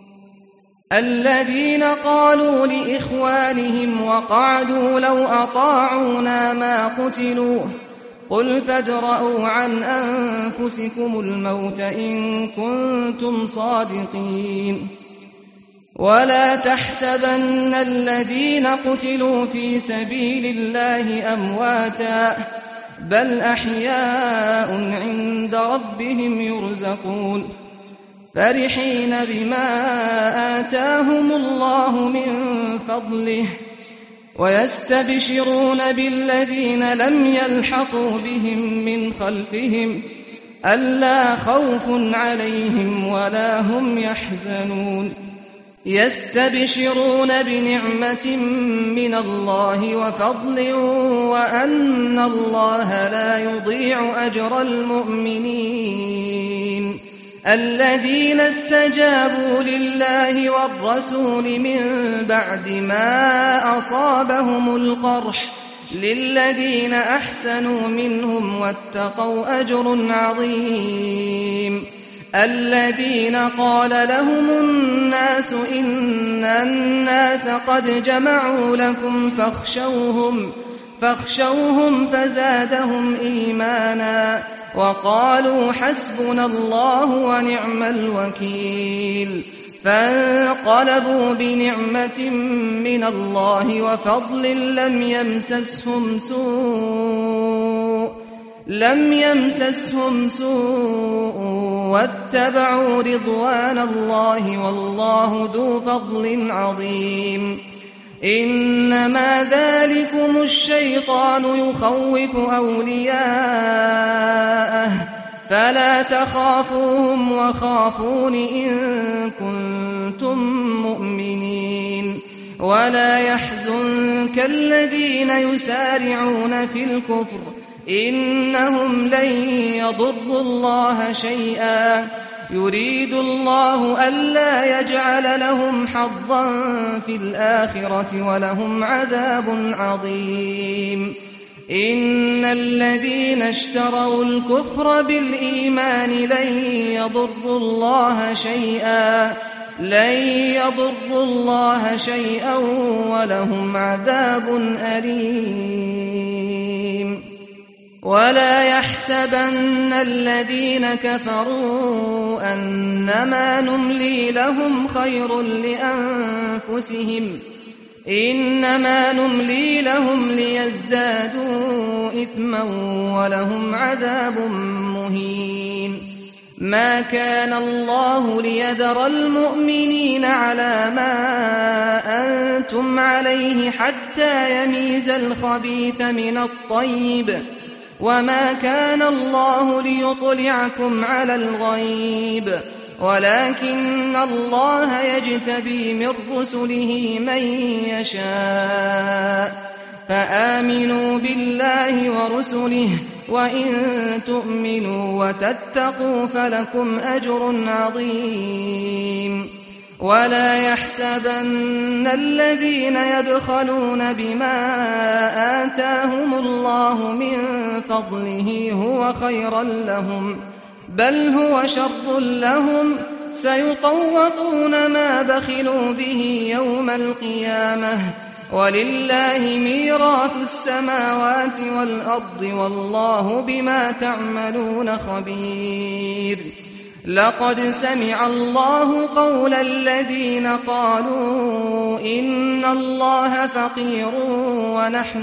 الذين قالوا لإخوانهم وقعدوا لو أطاعونا ما قتلوا قل فادرءوا عن أنفسكم الموت إن كنتم صادقين ولا تحسبن الذين قتلوا في سبيل الله أمواتا بل أحياء عند ربهم يرزقون فرحين بما آتاهم الله من فضله ويستبشرون بالذين لم يلحقوا بهم من خلفهم ألا خوف عليهم ولا هم يحزنون يستبشرون بنعمة من الله وفضل وأن الله لا يضيع أجر المؤمنين الذين استجابوا لله والرسول من بعد ما أصابهم القرح للذين أحسنوا منهم واتقوا أجر عظيم الذين قال لهم الناس إن الناس قد جمعوا لكم فاخشوهم فاخشوهم فزادهم إيمانا وقالوا حسبنا الله ونعم الوكيل فانقلبوا بنعمة من الله وفضل لم يمسسهم سوء لم يمسسهم سوء واتبعوا رضوان الله والله ذو فضل عظيم إنما ذلكم الشيطان يخوف أولياءه فلا تخافوهم وخافون إن كنتم مؤمنين ولا يحزنك الذين يسارعون في الكفر إنهم لن يضروا الله شيئا يريد الله ألا يجعل لهم حظا في الآخرة ولهم عذاب عظيم إن الذين اشتروا الكفر بالإيمان لن يضروا الله شيئا لن يضروا الله شيئا ولهم عذاب أليم ولا يحسبن الذين كفروا أنما نملي لهم خير لأنفسهم إنما نملي لهم ليزدادوا إثما ولهم عذاب مهين ما كان الله ليذر المؤمنين على ما أنتم عليه حتى يميز الخبيث من الطيب وما كان الله ليطلعكم على الغيب ولكن الله يجتبي من رسله من يشاء فآمنوا بالله ورسله وإن تؤمنوا وتتقوا فلكم أجر عظيم ولا يحسبن الذين يبخلون بما آتاهم الله من فضله هو خيرا لهم بل هو شر لهم سيطوقون ما بخلوا به يوم القيامة ولله ميراث السماوات والأرض والله بما تعملون خبير لقد سمع الله قول الذين قالوا إن الله فقير ونحن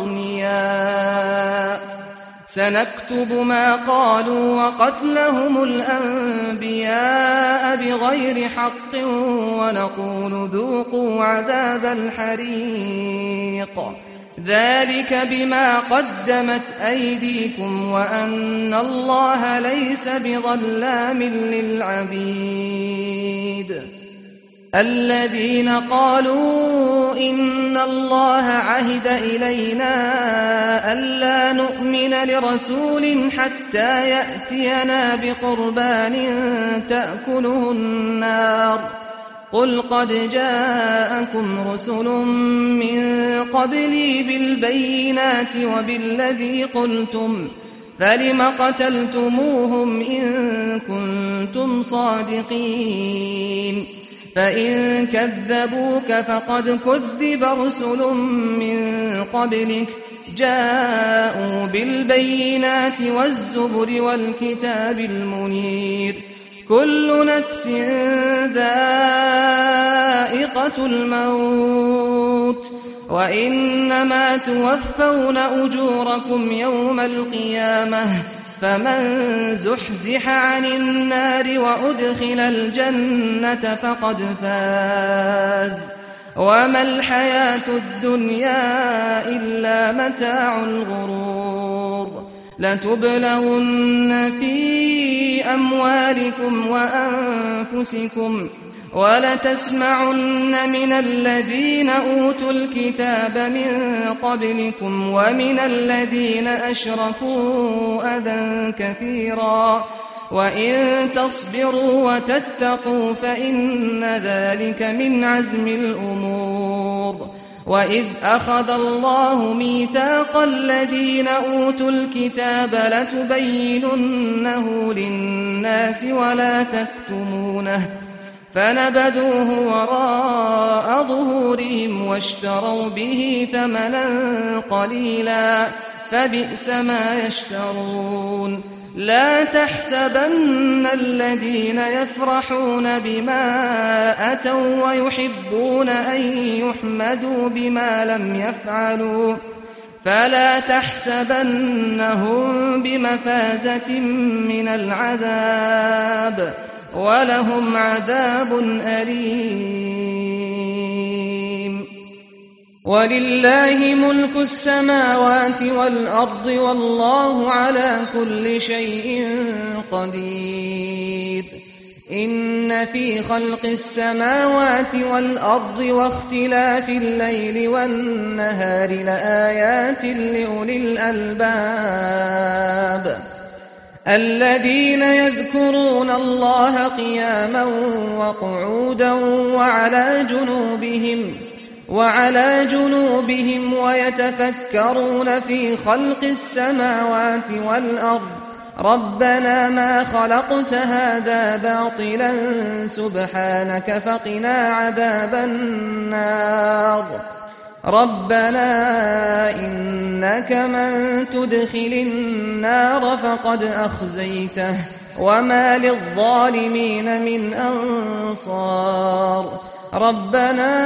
أغنياء سنكتب ما قالوا وقتلهم الأنبياء بغير حق ونقول ذوقوا عذاب الحريق ذلك بما قدمت أيديكم وأن الله ليس بظلام للعبيد الذين قالوا إن الله عهد إلينا ألا نؤمن لرسول حتى يأتينا بقربان تأكله النار قل قد جاءكم رسل من قبلي بالبينات وبالذي قلتم فلم قتلتموهم إن كنتم صادقين فإن كذبوك فقد كذب رسل من قبلك جاءوا بالبينات والزبر والكتاب المنير كل نفس ذائقة الموت وإنما توفون أجوركم يوم القيامة فمن زحزح عن النار وأدخل الجنة فقد فاز وما الحياة الدنيا إلا متاع الغرور لتبلغن في أموالكم وأنفسكم ولتسمعن من الذين أوتوا الكتاب من قبلكم ومن الذين أشركوا أذى كثيرا وإن تصبروا وتتقوا فإن ذلك من عزم الأمور وإذ أخذ الله ميثاق الذين أوتوا الكتاب لتبيننه للناس ولا تكتمونه فنبذوه وراء ظهورهم واشتروا به ثمنا قليلا فبئس ما يشترون لا تحسبن الذين يفرحون بما أتوا ويحبون أن يحمدوا بما لم يفعلوا فلا تحسبنهم بمفازة من العذاب ولهم عذاب أليم ولله ملك السماوات والأرض والله على كل شيء قدير إن في خلق السماوات والأرض واختلاف الليل والنهار لآيات لأولي الألباب الذين يذكرون الله قياما وقعودا وعلى جنوبهم وعلى جنوبهم ويتفكرون في خلق السماوات والأرض ربنا ما خلقت هذا باطلا سبحانك فقنا عذاب النار ربنا إنك من تدخل النار فقد أخزيته وما للظالمين من أنصار ربنا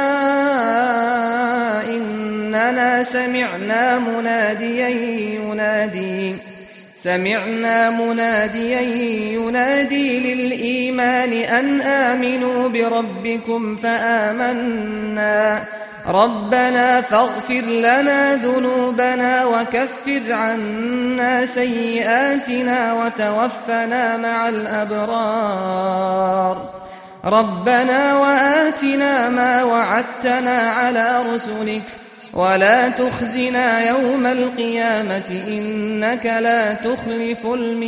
إننا سمعنا مناديا ينادي سمعنا مناديا ينادي للإيمان أن آمنوا بربكم فآمنا ربنا فاغفر لنا ذنوبنا وكفر عنا سيئاتنا وتوفنا مع الأبرار ربنا وآتنا ما وعدتنا على رسلك ولا تخزنا يوم القيامة إنك لا تخلف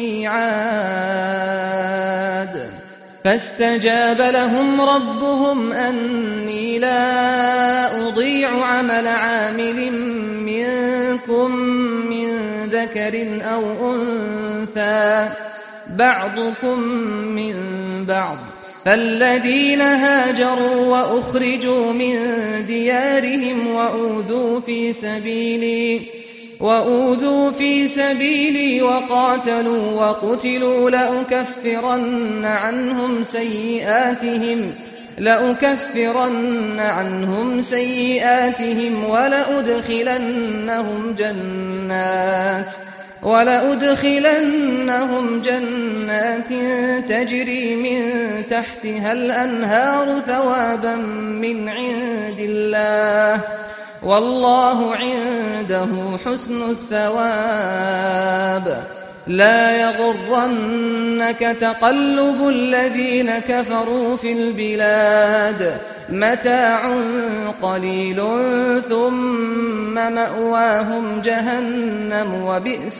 الميعاد فاستجاب لهم ربهم أني لا أضيع عمل عامل منكم من ذكر أو أنثى بعضكم من بعض فالذين هاجروا وأخرجوا من ديارهم وأوذوا في سبيلي وأوذوا في سبيلي وقاتلوا وقتلوا لأكفرن عنهم سيئاتهم لأكفرن عنهم سيئاتهم ولأدخلنهم جنات ولأدخلنهم جنات تجري من تحتها الأنهار ثوابا من عند الله والله عنده حسن الثواب لا يغرنك تقلب الذين كفروا في البلاد متاع قليل ثم مأواهم جهنم وبئس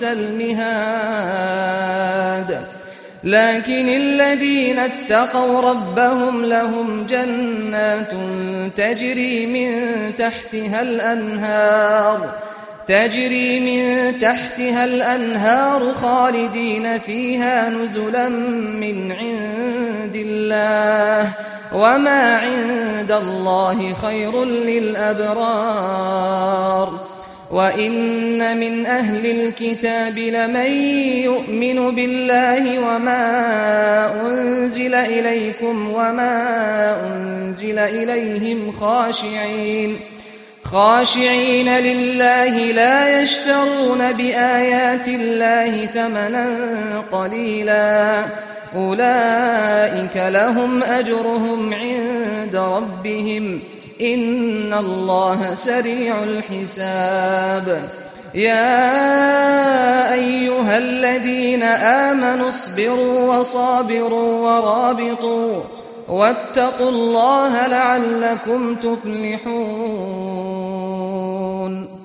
المهاد لكن الذين اتقوا ربهم لهم جنات تجري من تحتها الأنهار تجري من تحتها الأنهار خالدين فيها نزلا من عند الله وما عند الله خير للأبرار وإن من أهل الكتاب لمن يؤمن بالله وما أنزل إليكم وما أنزل إليهم خاشعين خاشعين لله لا يشترون بآيات الله ثمنا قليلا أولئك لهم أجرهم عند ربهم إن الله سريع الحساب يا أيها الذين آمنوا اصبروا وصابروا ورابطوا واتقوا الله لعلكم تفلحون